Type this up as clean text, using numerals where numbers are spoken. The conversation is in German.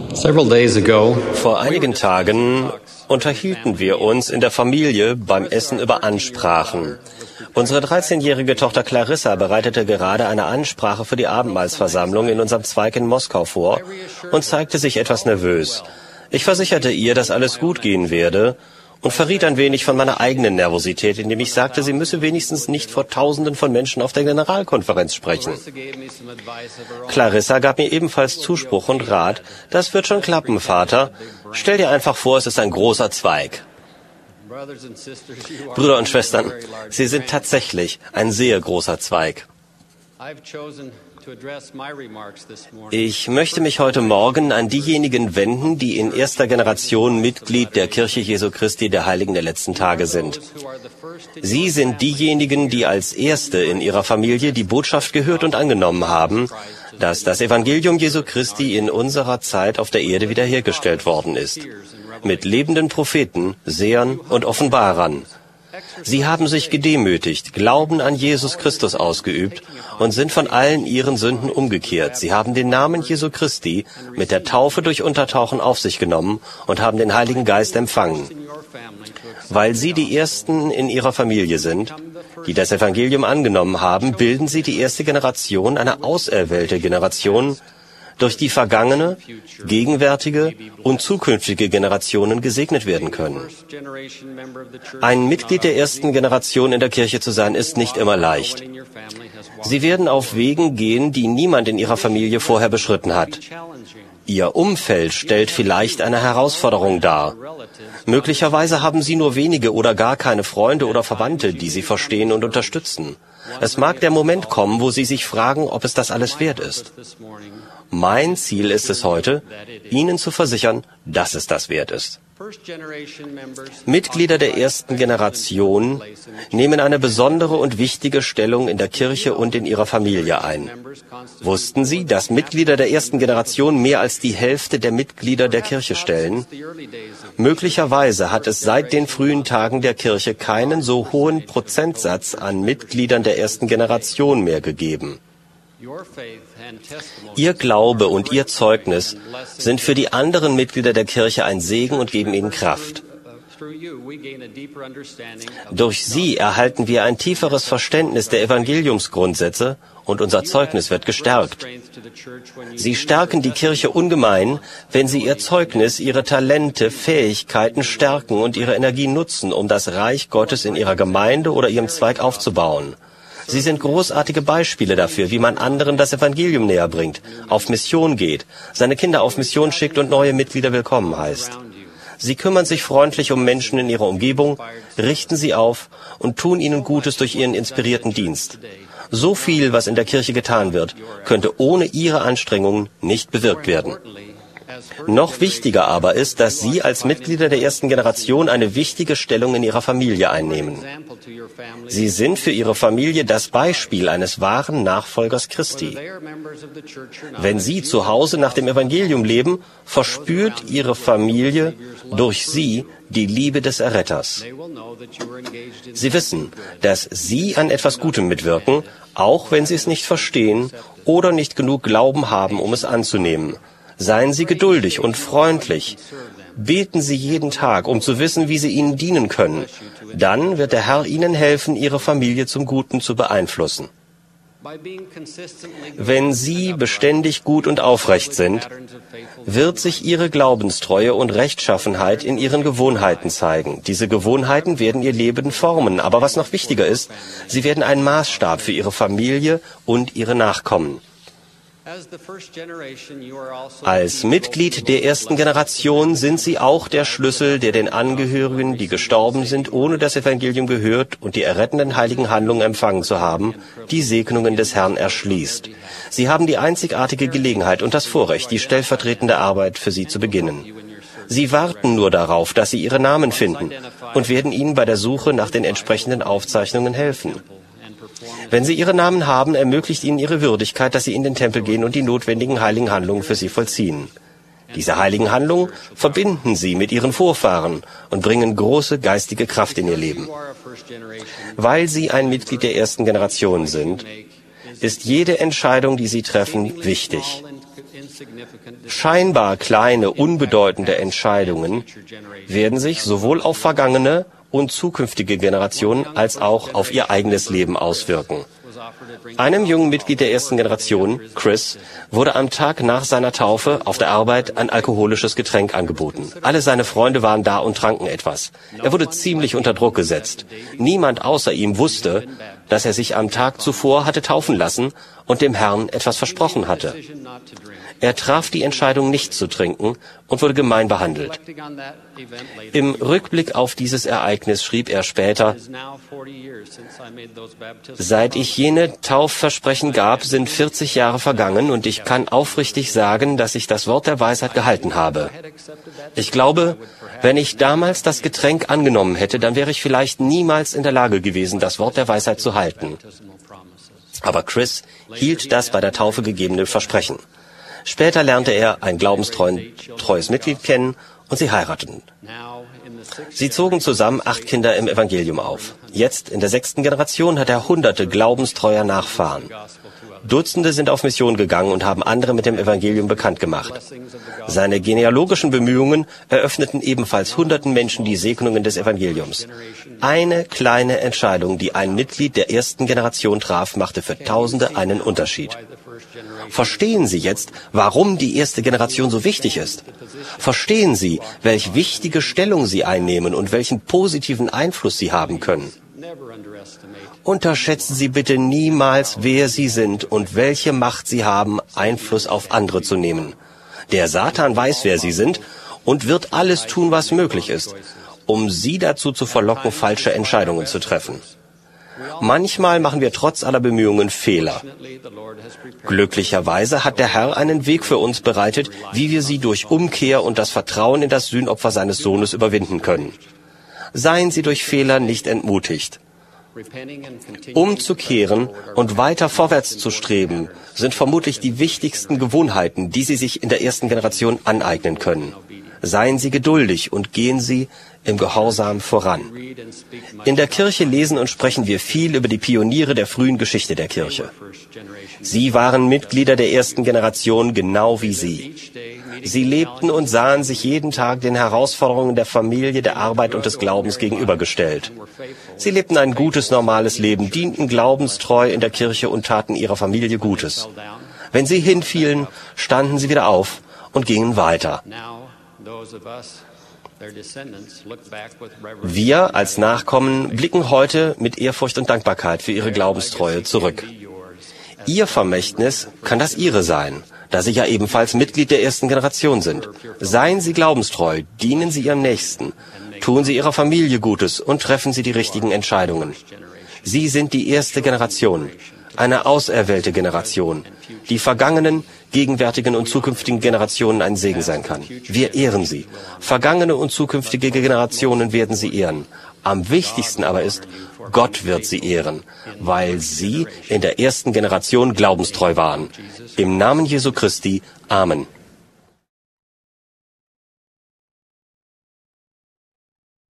Vor einigen Tagen unterhielten wir uns in der Familie beim Essen über Ansprachen. Unsere 13-jährige Tochter Clarissa bereitete gerade eine Ansprache für die Abendmahlsversammlung in unserem Zweig in Moskau vor und zeigte sich etwas nervös. Ich versicherte ihr, dass alles gut gehen werde und verriet ein wenig von meiner eigenen Nervosität, indem ich sagte, sie müsse wenigstens nicht vor Tausenden von Menschen auf der Generalkonferenz sprechen. Clarissa gab mir ebenfalls Zuspruch und Rat. Das wird schon klappen, Vater. Stell dir einfach vor, es ist ein großer Zweig. Brüder und Schwestern, Sie sind tatsächlich ein sehr großer Zweig. Ich möchte mich heute Morgen an diejenigen wenden, die in erster Generation Mitglied der Kirche Jesu Christi der Heiligen der letzten Tage sind. Sie sind diejenigen, die als Erste in ihrer Familie die Botschaft gehört und angenommen haben, dass das Evangelium Jesu Christi in unserer Zeit auf der Erde wiederhergestellt worden ist. Mit lebenden Propheten, Sehern und Offenbarern. Sie haben sich gedemütigt, Glauben an Jesus Christus ausgeübt und sind von allen ihren Sünden umgekehrt. Sie haben den Namen Jesu Christi mit der Taufe durch Untertauchen auf sich genommen und haben den Heiligen Geist empfangen. Weil Sie die Ersten in Ihrer Familie sind, die das Evangelium angenommen haben, bilden Sie die erste Generation, eine auserwählte Generation, durch die vergangene, gegenwärtige und zukünftige Generationen gesegnet werden können. Ein Mitglied der ersten Generation in der Kirche zu sein, ist nicht immer leicht. Sie werden auf Wegen gehen, die niemand in Ihrer Familie vorher beschritten hat. Ihr Umfeld stellt vielleicht eine Herausforderung dar. Möglicherweise haben Sie nur wenige oder gar keine Freunde oder Verwandte, die Sie verstehen und unterstützen. Es mag der Moment kommen, wo Sie sich fragen, ob es das alles wert ist. Mein Ziel ist es heute, Ihnen zu versichern, dass es das wert ist. Mitglieder der ersten Generation nehmen eine besondere und wichtige Stellung in der Kirche und in ihrer Familie ein. Wussten Sie, dass Mitglieder der ersten Generation mehr als die Hälfte der Mitglieder der Kirche stellen? Möglicherweise hat es seit den frühen Tagen der Kirche keinen so hohen Prozentsatz an Mitgliedern der ersten Generation mehr gegeben. Ihr Glaube und Ihr Zeugnis sind für die anderen Mitglieder der Kirche ein Segen und geben ihnen Kraft. Durch Sie erhalten wir ein tieferes Verständnis der Evangeliumsgrundsätze und unser Zeugnis wird gestärkt. Sie stärken die Kirche ungemein, wenn Sie Ihr Zeugnis, Ihre Talente, Fähigkeiten stärken und Ihre Energie nutzen, um das Reich Gottes in Ihrer Gemeinde oder Ihrem Zweig aufzubauen. Sie sind großartige Beispiele dafür, wie man anderen das Evangelium näher bringt, auf Mission geht, seine Kinder auf Mission schickt und neue Mitglieder willkommen heißt. Sie kümmern sich freundlich um Menschen in ihrer Umgebung, richten sie auf und tun ihnen Gutes durch ihren inspirierten Dienst. So viel, was in der Kirche getan wird, könnte ohne Ihre Anstrengungen nicht bewirkt werden. Noch wichtiger aber ist, dass Sie als Mitglieder der ersten Generation eine wichtige Stellung in Ihrer Familie einnehmen. Sie sind für Ihre Familie das Beispiel eines wahren Nachfolgers Christi. Wenn Sie zu Hause nach dem Evangelium leben, verspürt Ihre Familie durch Sie die Liebe des Erretters. Sie wissen, dass Sie an etwas Gutem mitwirken, auch wenn Sie es nicht verstehen oder nicht genug Glauben haben, um es anzunehmen. Seien Sie geduldig und freundlich. Beten Sie jeden Tag, um zu wissen, wie Sie ihnen dienen können. Dann wird der Herr Ihnen helfen, Ihre Familie zum Guten zu beeinflussen. Wenn Sie beständig gut und aufrecht sind, wird sich Ihre Glaubenstreue und Rechtschaffenheit in Ihren Gewohnheiten zeigen. Diese Gewohnheiten werden Ihr Leben formen, aber was noch wichtiger ist, sie werden ein Maßstab für Ihre Familie und Ihre Nachkommen. Als Mitglied der ersten Generation sind Sie auch der Schlüssel, der den Angehörigen, die gestorben sind, ohne das Evangelium gehört und die errettenden heiligen Handlungen empfangen zu haben, die Segnungen des Herrn erschließt. Sie haben die einzigartige Gelegenheit und das Vorrecht, die stellvertretende Arbeit für Sie zu beginnen. Sie warten nur darauf, dass Sie Ihre Namen finden und werden Ihnen bei der Suche nach den entsprechenden Aufzeichnungen helfen. Wenn Sie Ihre Namen haben, ermöglicht Ihnen Ihre Würdigkeit, dass Sie in den Tempel gehen und die notwendigen heiligen Handlungen für Sie vollziehen. Diese heiligen Handlungen verbinden Sie mit Ihren Vorfahren und bringen große geistige Kraft in Ihr Leben. Weil Sie ein Mitglied der ersten Generation sind, ist jede Entscheidung, die Sie treffen, wichtig. Scheinbar kleine, unbedeutende Entscheidungen werden sich sowohl auf vergangene und zukünftige Generationen als auch auf ihr eigenes Leben auswirken. Einem jungen Mitglied der ersten Generation, Chris, wurde am Tag nach seiner Taufe auf der Arbeit ein alkoholisches Getränk angeboten. Alle seine Freunde waren da und tranken etwas. Er wurde ziemlich unter Druck gesetzt. Niemand außer ihm wusste, dass er sich am Tag zuvor hatte taufen lassen und dem Herrn etwas versprochen hatte. Er traf die Entscheidung, nicht zu trinken und wurde gemein behandelt. Im Rückblick auf dieses Ereignis schrieb er später: Seit ich jene Taufversprechen gab, sind 40 Jahre vergangen und ich kann aufrichtig sagen, dass ich das Wort der Weisheit gehalten habe. Ich glaube, wenn ich damals das Getränk angenommen hätte, dann wäre ich vielleicht niemals in der Lage gewesen, das Wort der Weisheit zu halten. Aber Chris hielt das bei der Taufe gegebene Versprechen. Später lernte er ein glaubenstreues Mitglied kennen und sie heirateten. Sie zogen zusammen 8 Kinder im Evangelium auf. Jetzt, in der 6. Generation, hat er hunderte glaubenstreuer Nachfahren. Dutzende sind auf Mission gegangen und haben andere mit dem Evangelium bekannt gemacht. Seine genealogischen Bemühungen eröffneten ebenfalls hunderten Menschen die Segnungen des Evangeliums. Eine kleine Entscheidung, die ein Mitglied der ersten Generation traf, machte für Tausende einen Unterschied. Verstehen Sie jetzt, warum die erste Generation so wichtig ist? Verstehen Sie, welch wichtige Stellung sie einnehmen und welchen positiven Einfluss sie haben können? Unterschätzen Sie bitte niemals, wer Sie sind und welche Macht Sie haben, Einfluss auf andere zu nehmen. Der Satan weiß, wer Sie sind und wird alles tun, was möglich ist, um Sie dazu zu verlocken, falsche Entscheidungen zu treffen. Manchmal machen wir trotz aller Bemühungen Fehler. Glücklicherweise hat der Herr einen Weg für uns bereitet, wie wir sie durch Umkehr und das Vertrauen in das Sühnopfer seines Sohnes überwinden können. Seien Sie durch Fehler nicht entmutigt. Umzukehren und weiter vorwärts zu streben, sind vermutlich die wichtigsten Gewohnheiten, die Sie sich in der ersten Generation aneignen können. Seien Sie geduldig und gehen Sie im Gehorsam voran. In der Kirche lesen und sprechen wir viel über die Pioniere der frühen Geschichte der Kirche. Sie waren Mitglieder der ersten Generation, genau wie Sie. Sie lebten und sahen sich jeden Tag den Herausforderungen der Familie, der Arbeit und des Glaubens gegenübergestellt. Sie lebten ein gutes, normales Leben, dienten glaubenstreu in der Kirche und taten ihrer Familie Gutes. Wenn sie hinfielen, standen sie wieder auf und gingen weiter. Wir als Nachkommen blicken heute mit Ehrfurcht und Dankbarkeit für ihre Glaubenstreue zurück. Ihr Vermächtnis kann das Ihre sein, da Sie ja ebenfalls Mitglied der ersten Generation sind. Seien Sie glaubenstreu, dienen Sie Ihrem Nächsten, tun Sie Ihrer Familie Gutes und treffen Sie die richtigen Entscheidungen. Sie sind die erste Generation, eine auserwählte Generation, die vergangenen, gegenwärtigen und zukünftigen Generationen ein Segen sein kann. Wir ehren Sie. Vergangene und zukünftige Generationen werden Sie ehren. Am wichtigsten aber ist, Gott wird Sie ehren, weil Sie in der ersten Generation glaubenstreu waren. Im Namen Jesu Christi. Amen.